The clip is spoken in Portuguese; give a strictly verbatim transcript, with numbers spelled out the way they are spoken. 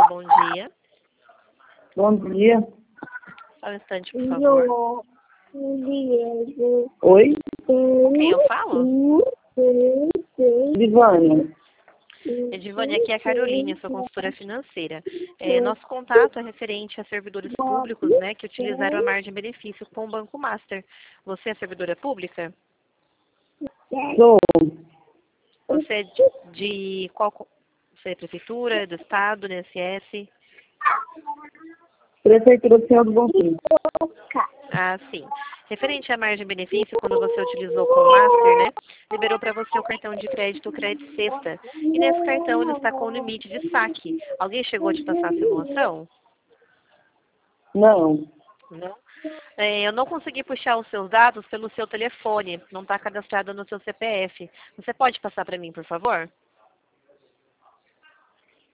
bom dia. Bom dia. Só um instante, por favor. Oi? Com quem eu falo? Divânia. Edivânia, aqui é a Caroline, sou consultora financeira. É, nosso contato é referente a servidores públicos, né, que utilizaram a margem de benefício com o Banco Master. Você é servidora pública? Sou. Você é de, de qual... co- Você é prefeitura, do estado, do I N S S? Prefeitura Senhor do Bom Fim. Ah, sim. Referente à margem de benefício, quando você utilizou com o Master, né, liberou para você o cartão de crédito, o Crédito Sexta. E nesse cartão ele está com o limite de saque. Alguém chegou a te passar a simulação? Não. Não? É, eu não consegui puxar os seus dados pelo seu telefone. Não está cadastrado no seu C P F. Você pode passar para mim, por favor?